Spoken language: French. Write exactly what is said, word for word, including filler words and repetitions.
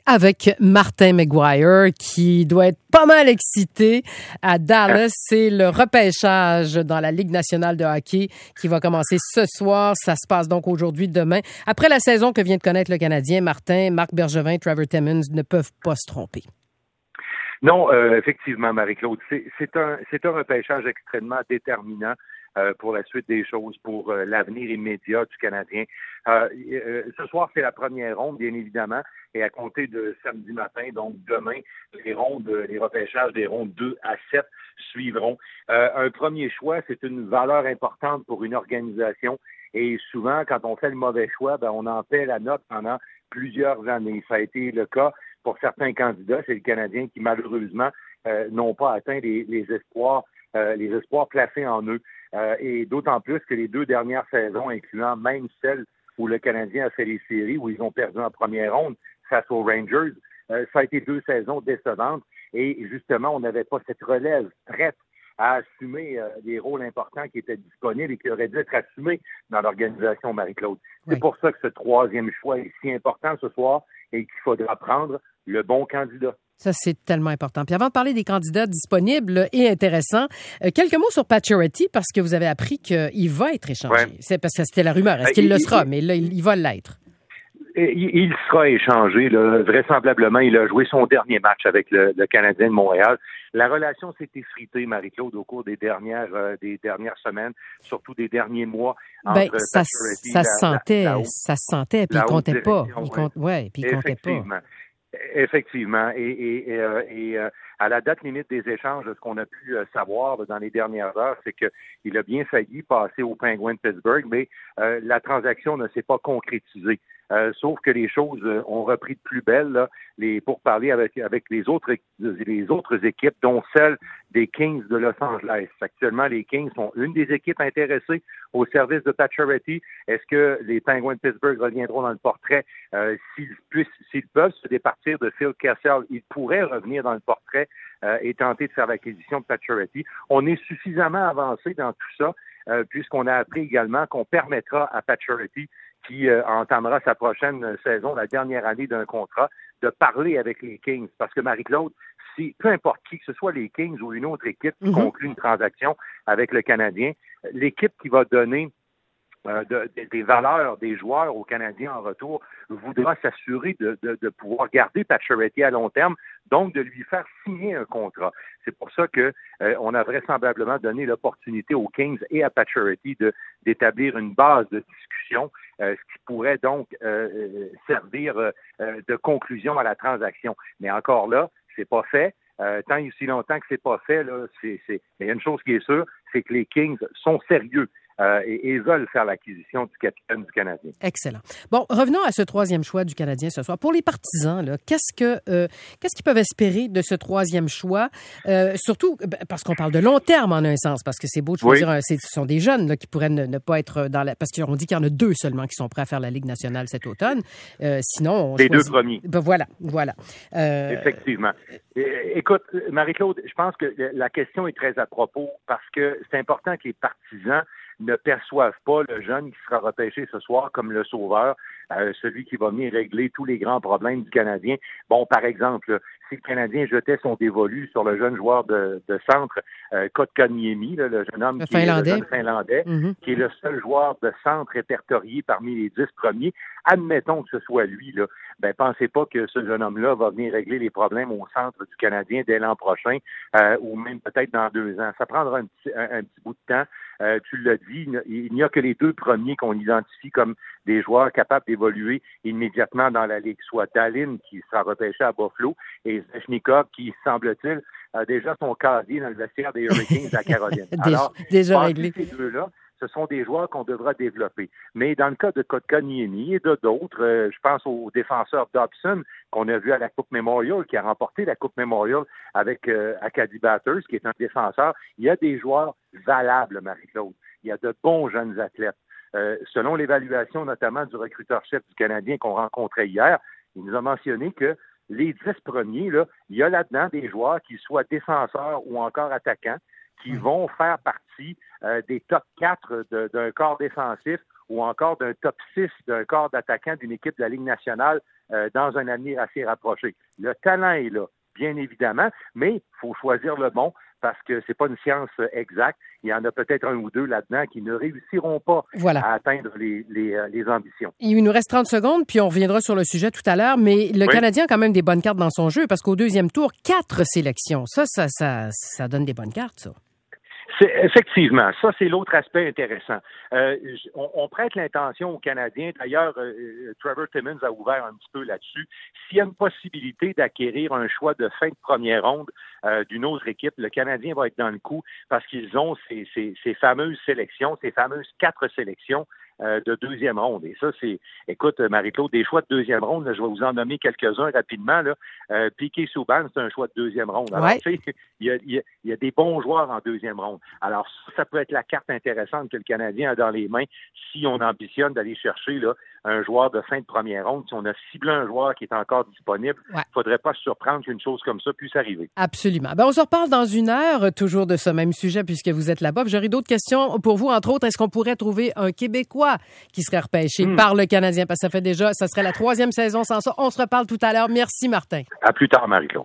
avec Martin McGuire qui doit être pas mal excité à Dallas. C'est le repêchage dans la Ligue nationale de hockey qui va commencer ce soir. Ça se passe donc aujourd'hui, demain. Après la saison que vient de connaître le Canadien, Martin, Marc Bergevin, Trevor Timmins ne peuvent pas se tromper. Non, euh, effectivement, Marie-Claude, c'est, c'est un c'est un repêchage extrêmement déterminant euh, pour la suite des choses, pour euh, l'avenir immédiat du Canadien. Euh, euh, ce soir, c'est la première ronde, bien évidemment, et à compter de samedi matin, donc demain, les rondes, les repêchages des rondes deux à sept suivront. Euh, un premier choix, c'est une valeur importante pour une organisation, et souvent, quand on fait le mauvais choix, ben, on en paie la note pendant plusieurs années. Ça a été le cas pour certains candidats, c'est le Canadien qui, malheureusement, euh, n'ont pas atteint les, les espoirs euh, les espoirs placés en eux. Euh, et d'autant plus que les deux dernières saisons, incluant même celle où le Canadien a fait les séries, où ils ont perdu en première ronde face aux Rangers, euh, ça a été deux saisons décevantes. Et justement, on n'avait pas cette relève prête à assumer euh, les rôles importants qui étaient disponibles et qui auraient dû être assumés dans l'organisation, Marie-Claude. Oui. C'est pour ça que ce troisième choix est si important ce soir et qu'il faudra prendre le bon candidat. Ça, c'est tellement important. Puis avant de parler des candidats disponibles et intéressants, euh, quelques mots sur Pacioretty, parce que vous avez appris qu'il va être échangé. Ouais. C'est parce que c'était la rumeur. Est-ce qu'il il, le sera? Il, mais là, il, il va l'être. Il, il sera échangé, là, vraisemblablement. Il a joué son dernier match avec le, le Canadien de Montréal. La relation s'est effritée, Marie-Claude, au cours des dernières euh, des dernières semaines, surtout des derniers mois. Ben, entre ça, ça se sentait, la, la haute, ça se sentait, puis il comptait pas. Il compte, ouais, puis il comptait pas. Effectivement. Et, et, et, euh, et euh, à la date limite des échanges, ce qu'on a pu euh, savoir dans les dernières heures, c'est qu'il a bien failli passer aux Penguins de Pittsburgh, mais euh, la transaction ne s'est pas concrétisée. Euh, sauf que les choses euh, ont repris de plus belle là, les, pour parler avec, avec les autres les autres équipes, dont celle des Kings de Los Angeles. Actuellement, les Kings sont une des équipes intéressées au service de Pacioretty. Est-ce que les Penguins de Pittsburgh reviendront dans le portrait? Euh, s'ils, puissent, s'ils peuvent se départir de Phil Kessel, ils pourraient revenir dans le portrait euh, et tenter de faire l'acquisition de Pacioretty. On est suffisamment avancé dans tout ça, euh, puisqu'on a appris également qu'on permettra à Pacioretty, qui euh, entamera sa prochaine saison, la dernière année d'un contrat, de parler avec les Kings. Parce que Marie-Claude, si peu importe qui, que ce soit les Kings ou une autre équipe qui mm-hmm. conclut une transaction avec le Canadien, l'équipe qui va donner euh, de, de, des valeurs des joueurs aux Canadiens en retour voudra s'assurer de, de, de pouvoir garder Pacioretty à long terme, donc de lui faire signer un contrat. C'est pour ça que euh, on a vraisemblablement donné l'opportunité aux Kings et à Pacioretty de d'établir une base de discussion, euh, ce qui pourrait donc euh, servir euh, de conclusion à la transaction. Mais encore là, c'est pas fait. Euh, tant et aussi longtemps que c'est pas fait, là, c'est, c'est... il y a une chose qui est sûre, c'est que les Kings sont sérieux. Euh, et, et veulent faire l'acquisition du capitaine du Canadien. Excellent. Bon, revenons à ce troisième choix du Canadien ce soir. Pour les partisans, là, qu'est-ce que euh, qu'est-ce qu'ils peuvent espérer de ce troisième choix? Euh, surtout parce qu'on parle de long terme en un sens, parce que c'est beau de choisir, oui. un, c'est, ce sont des jeunes là, qui pourraient ne, ne pas être dans la... Parce qu'on dit qu'il y en a deux seulement qui sont prêts à faire la Ligue nationale cet automne. Euh, sinon, on Les choisit... deux premiers. Ben voilà, voilà. Euh... Effectivement. Écoute, Marie-Claude, je pense que la question est très à propos parce que c'est important que les partisans ne perçoivent pas le jeune qui sera repêché ce soir comme le sauveur, euh, celui qui va venir régler tous les grands problèmes du Canadien. Bon, par exemple, si le Canadien jetait son dévolu sur le jeune joueur de, de centre, euh, Kotkaniemi, là, le jeune homme le qui Finlandais. est le jeune Finlandais, mm-hmm. qui est le seul joueur de centre répertorié parmi les dix premiers, admettons que ce soit lui, là, ben pensez pas que ce jeune homme-là va venir régler les problèmes au centre du Canadien dès l'an prochain, euh, ou même peut-être dans deux ans. Ça prendra un petit, un, un petit bout de temps. Euh, tu l'as dit, il n'y a que les deux premiers qu'on identifie comme des joueurs capables d'évoluer immédiatement dans la Ligue, soit Dallin, qui sera repêché à Buffalo, et Svechnikov, qui, semble-t-il, a déjà son casier dans le vestiaire des Hurricanes à Caroline. Alors, déjà réglé. Ces deux-là, ce sont des joueurs qu'on devra développer. Mais dans le cas de Kotkaniemi et de d'autres, euh, je pense au défenseur Dobson qu'on a vu à la Coupe Memorial, qui a remporté la Coupe Memorial avec euh, Acadie Batters, qui est un défenseur. Il y a des joueurs valables, Marie-Claude. Il y a de bons jeunes athlètes. Euh, selon l'évaluation notamment du recruteur-chef du Canadien qu'on rencontrait hier, il nous a mentionné que les dix premiers, là, il y a là-dedans des joueurs qui soient défenseurs ou encore attaquants, qui vont faire partie euh, des top quatre de, d'un corps défensif ou encore d'un top six d'un corps d'attaquants d'une équipe de la Ligue nationale euh, dans un avenir assez rapproché. Le talent est là, bien évidemment, mais il faut choisir le bon parce que c'est pas une science exacte. Il y en a peut-être un ou deux là-dedans qui ne réussiront pas voilà. à atteindre les, les, les ambitions. Il nous reste trente secondes, puis on reviendra sur le sujet tout à l'heure, mais le oui. Canadien a quand même des bonnes cartes dans son jeu parce qu'au deuxième tour, quatre sélections. Ça, ça, ça, ça donne des bonnes cartes, ça. C'est, effectivement, ça c'est l'autre aspect intéressant. Euh, on, on prête l'intention aux Canadiens. D'ailleurs, euh, Trevor Timmins a ouvert un petit peu là-dessus. S'il y a une possibilité d'acquérir un choix de fin de première ronde euh, d'une autre équipe, le Canadien va être dans le coup parce qu'ils ont ces, ces, ces fameuses sélections, ces fameuses quatre sélections euh, de deuxième ronde. Et ça, c'est, écoute, Marie-Claude, des choix de deuxième ronde, là, je vais vous en nommer quelques-uns rapidement. Là. Euh, Piquet Souban, c'est un choix de deuxième ronde. Alors, ouais. tu sais, il y a, il y a, il y a des bons joueurs en deuxième ronde. Alors, ça peut être la carte intéressante que le Canadien a dans les mains si on ambitionne d'aller chercher là, un joueur de fin de première ronde. Si on a ciblé un joueur qui est encore disponible, il ouais. ne faudrait pas se surprendre qu'une chose comme ça puisse arriver. Absolument. Ben, on se reparle dans une heure, toujours de ce même sujet, puisque vous êtes là-bas. J'aurais d'autres questions pour vous. Entre autres, est-ce qu'on pourrait trouver un Québécois qui serait repêché mmh. par le Canadien? Parce que ça fait déjà, ça serait la troisième saison sans ça. On se reparle tout à l'heure. Merci, Martin. À plus tard, Marie-Claude.